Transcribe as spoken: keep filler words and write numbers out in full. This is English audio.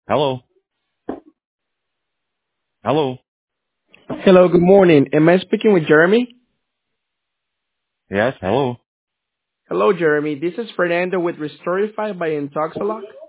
Hello. Hello. Hello, good morning. Am I speaking with Jeremy? Yes. Hello. Hello, Jeremy. This is Fernando with Restorify by Intoxalock.